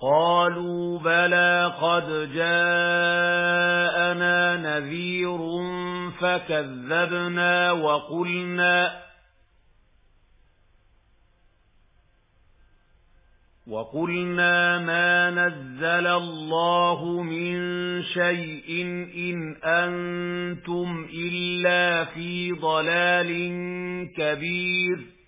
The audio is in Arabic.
قالوا بلى قد جاءنا نذير فكذبنا وقلنا ما نزل الله من شيء إن أنتم إلا في ضلال كبير